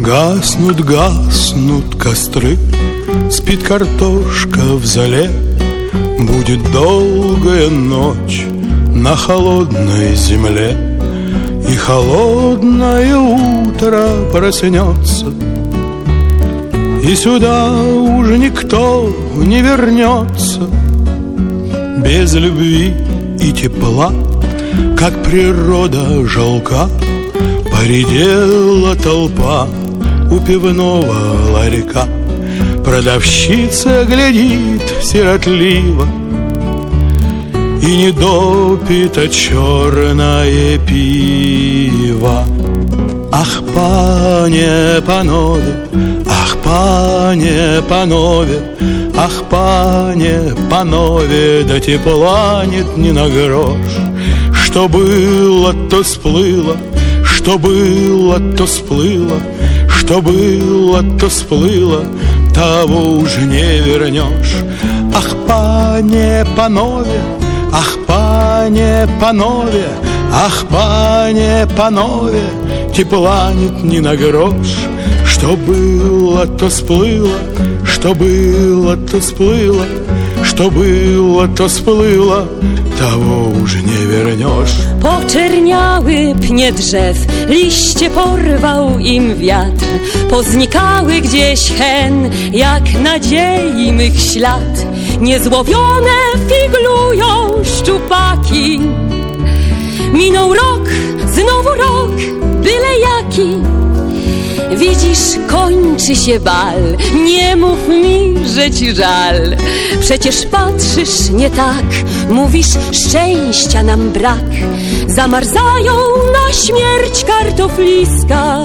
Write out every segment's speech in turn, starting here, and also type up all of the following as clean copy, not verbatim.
Гаснут, гаснут костры, спит картошка в зале. Будет долгая ночь на холодной земле, и холодное утро проснется, и сюда уже никто не вернется. Без любви и тепла, как природа жалка, поредела толпа у пивного ларька. Продавщица глядит сиротливо и не допито черное пиво. Ах, пане, панове, ах, пане, панове, ах, пане, панове, да тепла нет ни на грош. Что было, то сплыло, что было, то сплыло, что было, то сплыло, того уже не вернешь. Ах, пане, панове, ах, пане, панове, ах, пане, панове, тепла нет ни на грош. Что было, то сплыло, что было, то сплыло, что było, to spłyło, того уже nie вернешь. Poczerniały pnie drzew, liście porwał im wiatr, poznikały gdzieś hen, jak nadziei mych ślad. Niezłowione figlują szczupaki. Minął rok, znowu rok, byle jaki. Widzisz, kończy się bal, nie mów mi, że ci żal. Przecież patrzysz nie tak, mówisz, szczęścia nam brak. Zamarzają na śmierć kartofliska.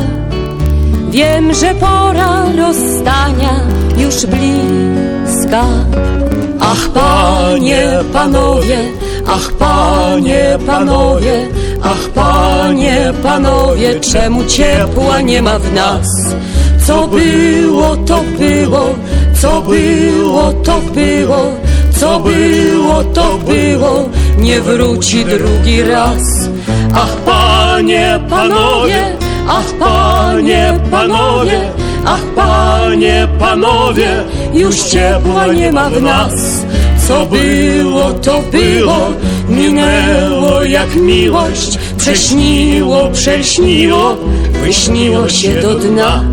Wiem, że pora rozstania już bliska. Ach, panie, panowie, ach, panie, panowie, ach, panie, panowie, czemu ciepła nie ma w nas? Co było, to było, co było, to było, co było, to było, nie wróci drugi raz. Ach, panie, panowie, ach, panie, panowie, ach, panie, panowie, już ciepła nie ma w nas. Co było, to było, minęło jak miłość, prześniło, prześniło, wyśniło się do dna.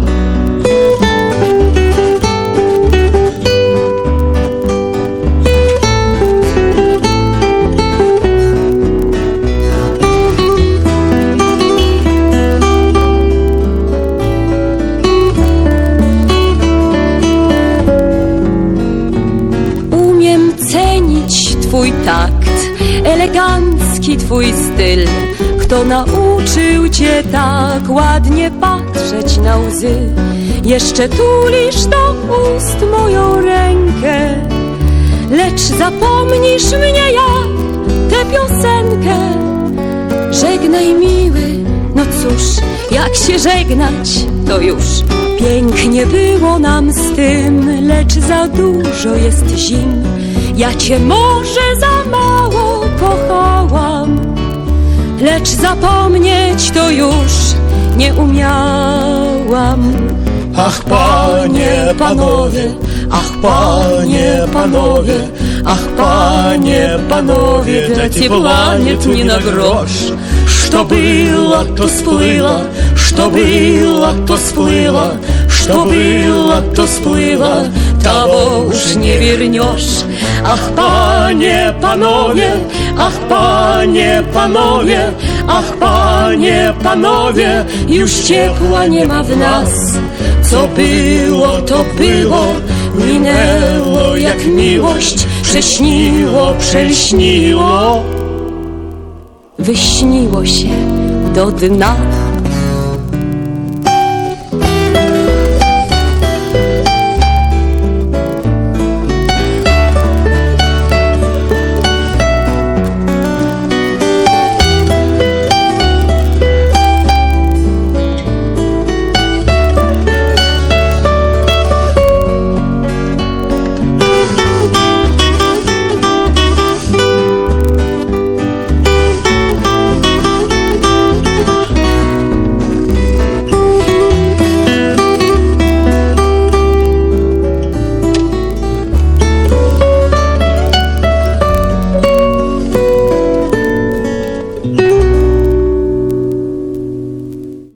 Twój takt, elegancki twój styl. Kto nauczył cię tak ładnie patrzeć na łzy? Jeszcze tulisz do ust moją rękę, lecz zapomnisz mnie jak tę piosenkę. Żegnaj miły, no cóż, jak się żegnać, to już. Pięknie było nam z tym, lecz za dużo jest zim. Ja cię może za mało kochałam, lecz zapomnieć to już nie umiałam. Ach, panie, panowie, ach, panie, panowie, ach, panie, panowie, да тепла нет ни на грош. Что было, то сплыло, что было, то сплыло, что было, то сплыло, того уж не вернешь. Ach, panie, panowie, ach, panie, panowie, ach, panie, panowie, już ciepła nie ma w nas. Co było, to było, minęło jak miłość, prześniło, przelśniło, wyśniło się do dna.